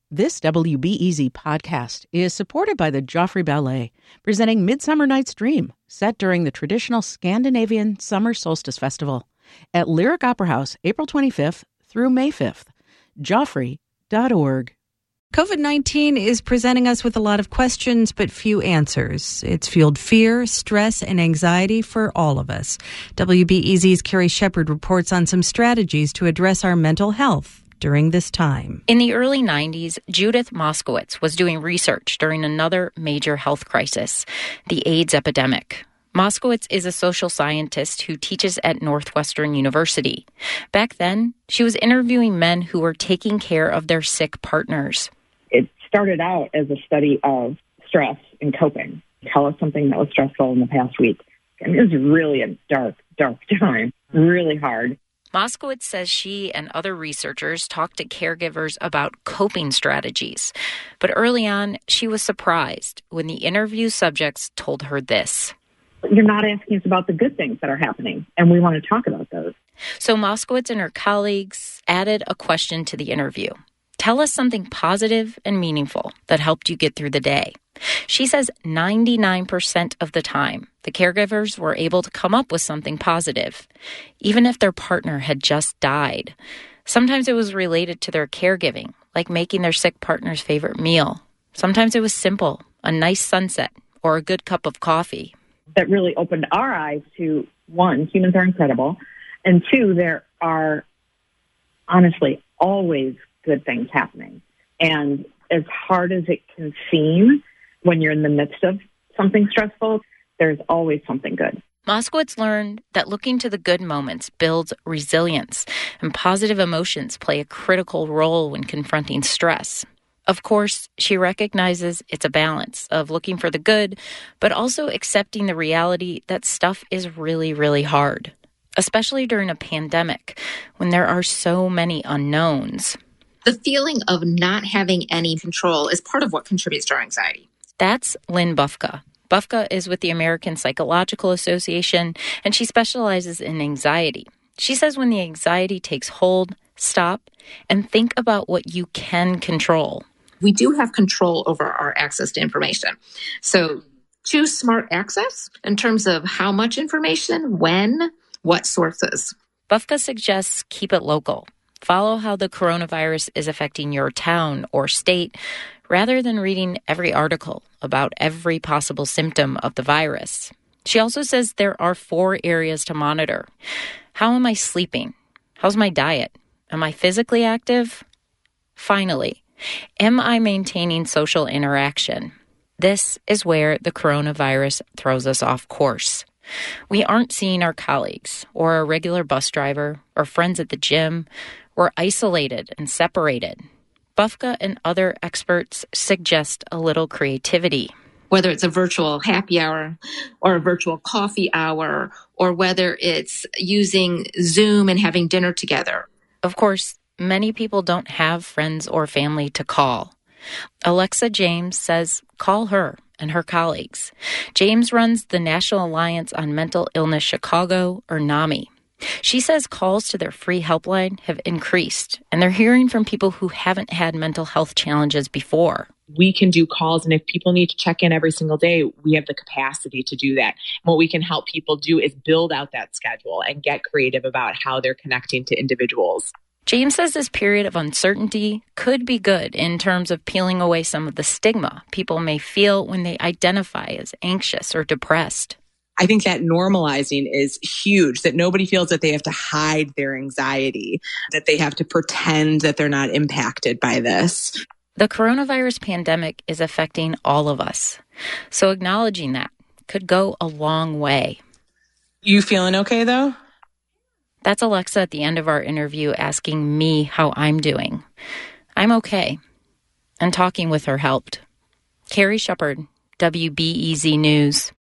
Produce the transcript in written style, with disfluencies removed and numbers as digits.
This WBEZ podcast is supported by the Joffrey Ballet, presenting Midsummer Night's Dream, set during the traditional Scandinavian Summer Solstice Festival at Lyric Opera House, April 25th through May 5th. Joffrey.org. COVID-19 is presenting us with a lot of questions, but few answers. It's fueled fear, stress, and anxiety for all of us. WBEZ's Carrie Shepard reports on some strategies to address our mental health during this time. In the early 90s, Judith Moskowitz was doing research during another major health crisis, the AIDS epidemic. Moskowitz is a social scientist who teaches at Northwestern University. Back then, she was interviewing men who were taking care of their sick partners. It started out as a study of stress and coping. Tell us something that was stressful in the past week. And it was really a dark time, really hard. Moskowitz says she and other researchers talked to caregivers about coping strategies. But early on, she was surprised when the interview subjects told her this. You're not asking us about the good things that are happening, and we want to talk about those. So Moskowitz and her colleagues added a question to the interview. Tell us something positive and meaningful that helped you get through the day. She says 99% of the time, the caregivers were able to come up with something positive, even if their partner had just died. Sometimes it was related to their caregiving, like making their sick partner's favorite meal. Sometimes it was simple, a nice sunset or a good cup of coffee. That really opened our eyes to, one, humans are incredible, and two, there are honestly always good things happening. And as hard as it can seem when you're in the midst of something stressful, there's always something good. Moskowitz learned that looking to the good moments builds resilience, and positive emotions play a critical role when confronting stress. Of course, she recognizes it's a balance of looking for the good, but also accepting the reality that stuff is really, really hard, especially during a pandemic when there are so many unknowns. The feeling of not having any control is part of what contributes to our anxiety. That's Lynn Bufka. Bufka is with the American Psychological Association, and she specializes in anxiety. She says when the anxiety takes hold, stop and think about what you can control. We do have control over our access to information. So choose smart access in terms of how much information, when, what sources. Bufka suggests keep it local. Follow how the coronavirus is affecting your town or state rather than reading every article about every possible symptom of the virus. She also says there are 4 areas to monitor. How am I sleeping? How's my diet? Am I physically active? Finally, am I maintaining social interaction? This is where the coronavirus throws us off course. We aren't seeing our colleagues or a regular bus driver or friends at the gym. We're isolated and separated. Bufka and other experts suggest a little creativity. Whether it's a virtual happy hour or a virtual coffee hour, or whether it's using Zoom and having dinner together. Of course, many people don't have friends or family to call. Alexa James says call her and her colleagues. James runs the National Alliance on Mental Illness Chicago, or NAMI. She says calls to their free helpline have increased, and they're hearing from people who haven't had mental health challenges before. We can do calls, and if people need to check in every single day, we have the capacity to do that. And what we can help people do is build out that schedule and get creative about how they're connecting to individuals. James says this period of uncertainty could be good in terms of peeling away some of the stigma people may feel when they identify as anxious or depressed. I think that normalizing is huge, that nobody feels that they have to hide their anxiety, that they have to pretend that they're not impacted by this. The coronavirus pandemic is affecting all of us, so acknowledging that could go a long way. You feeling okay, though? That's Alexa at the end of our interview asking me how I'm doing. I'm okay, and talking with her helped. Carrie Shepard, WBEZ News.